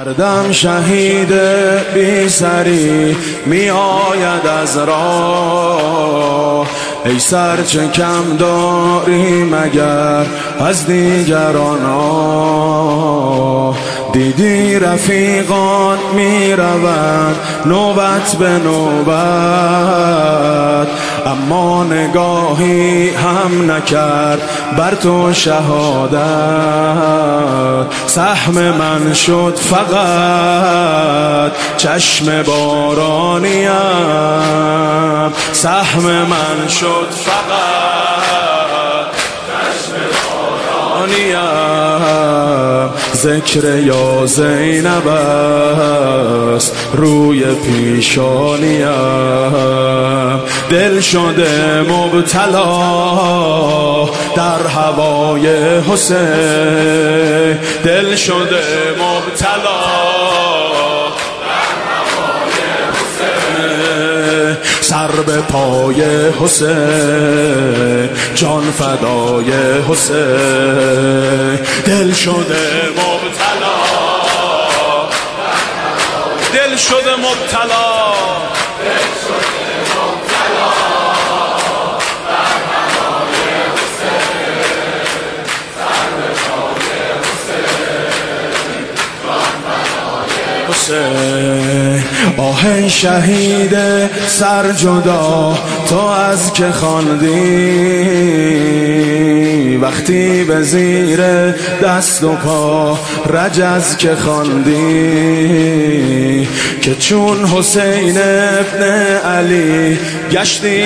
هر دم شهید بی سری می آید از راه، ای سر چه کم داری مگر از دیگران دیدی رفیقان می روند نوبت به نوبت، اما نگاهی هم نکرد بر تو شهادت. سهم من شد فقط چشم بارانیم، سهم من شد فقط چشم بارانیم. ذکر یا زینب است روی پیشانیم، دل شده مبتلا در هوای حسین، دل شده مبتلا در هوای حسین. سر به پای حسین، جان فدای حسین، دل شده مبتلا، دل شده مبتلا، دل شده مبتلا در هوای حسین. سر به پای حسین، جان فدای حسین. آه شهید سر جدا تو از که خواندی، وقتی به زیر دست و پا رجز که خواندی، که چون حسین ابن علی گشتی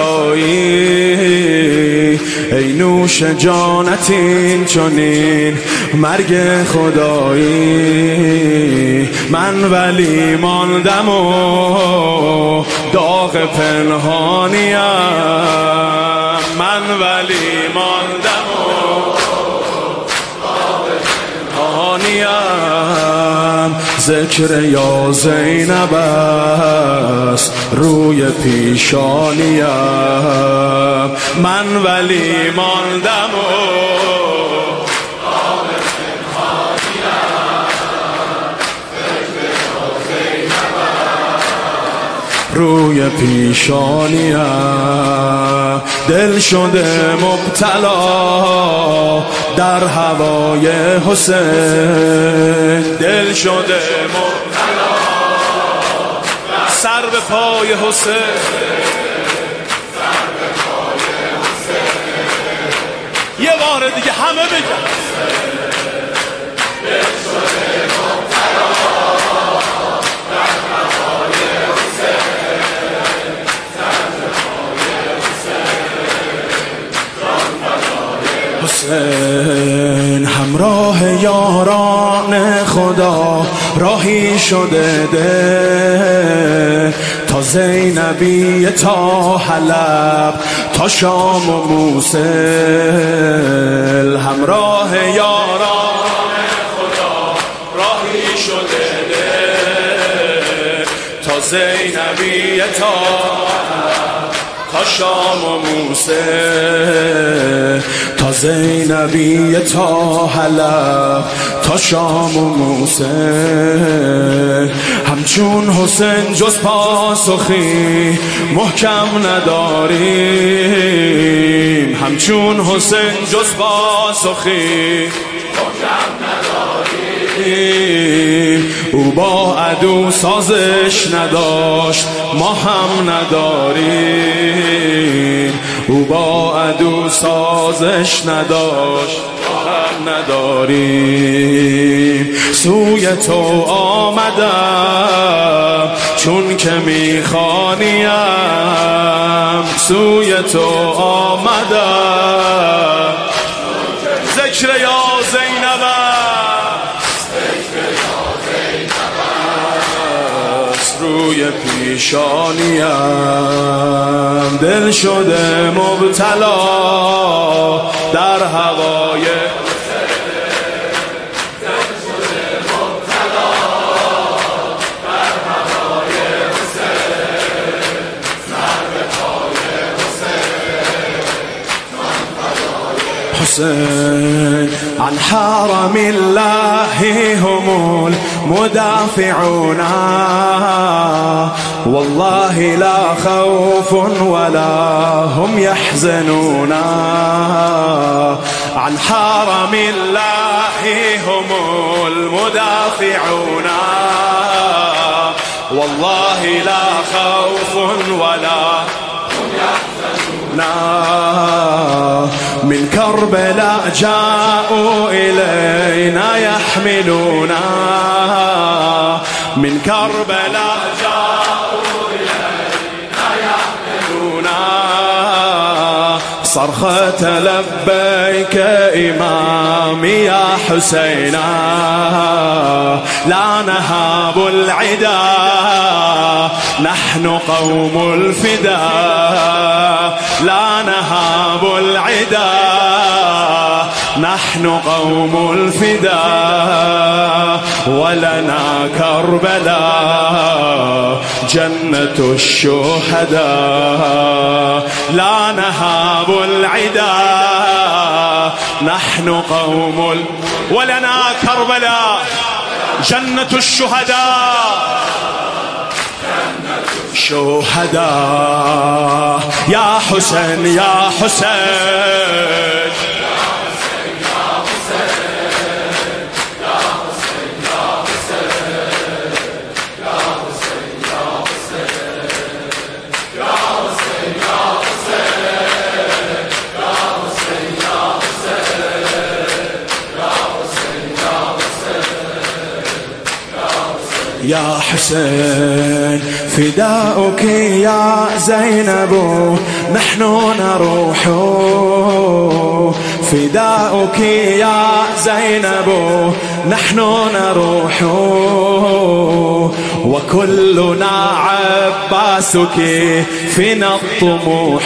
فدایی. ای نوش جانت این چنین مرگ خدایی، من ولی ماندم و داغ پنهانیم، من ولی ماندم و داغ پنهانیم. ذکر یا زینب است روی پیشانیم، من ولی ماندم و داغ پنهانیم. روی پیشانیم دل شده مبتلا در هوای حسین، دل شده مبتلا سر به پای حسین، سر به پای حسین. یه بار دیگه همه بگن دل شده مبتلا در هوای حسین. همراه یاران خدا راهی شده ده، تا زینبی تا حلب تا شام و موصل. همراه یاران خدا راهی شده ده، تا زینبی تا تا شام و موصل، تا زینبی تا حلب تا شام و موصل. همچون حسین جز پاسخی محکم نداریم، همچون حسین جز پاسخی محکم نداریم. او با عدو سازش نداشت ما هم نداریم، او با عدو سازش نداشت ما هم نداریم. سوی تو آمدم چون که میخوانیم، سوی تو آمدم. ذکر یا زینب روی پیشانیم، دل شده مبتلا در هوای حسین، دل شده مبتلا در هوای حسین. سر به پای حسین، حسین. عن حرم الله هم مدافعونا والله لا خوف ولا هم يحزنون عن حرم الله هم المدافعون والله لا خوف ولا هم يحزنون من كربلاء جاءوا إلينا يحملونا من كربلاء جاءوا إلينا يحملونا صرخة لبيك إمامي يا حسينا لا نهاب العدا نحن قوم الفداء لا نهاب العدا نحن قوم الفداء ولنا كربلاء جنة الشهداء لا نهاب العدا نحن قوم ولنا كربلاء جنة الشهداء شهداء يا حسين يا حسين يا حسين فداؤك يا زينب نحن نروح فداؤك يا زينب نحن نروح وكلنا عباسك فينا الطموح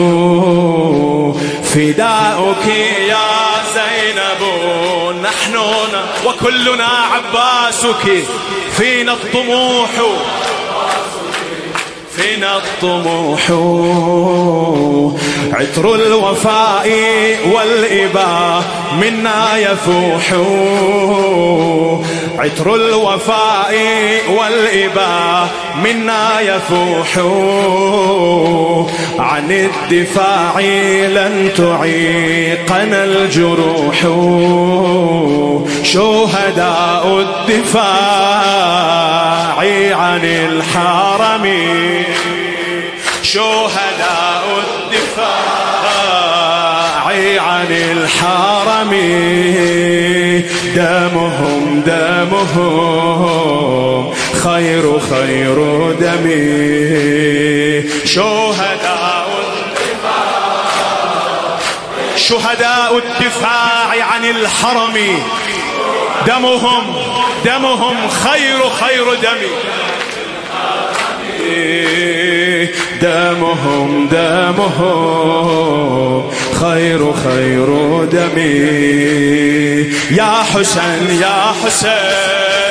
فداؤك يا زينب نحن وكلنا عباسك فينا الطموح فينا الطموح عطر الوفاء والإباء منا يفوح عطر الوفاء والإباء منا يفوح عن الدفاع لن تعيقنا الجروح شهداء الدفاع عن الحرم شهداء الدفاع عن الحرم دمهم دمهم خير دمي شهداء الدفاع عن الحرم دمهم خير دمي دمهم خير دمي يا حسين يا حسين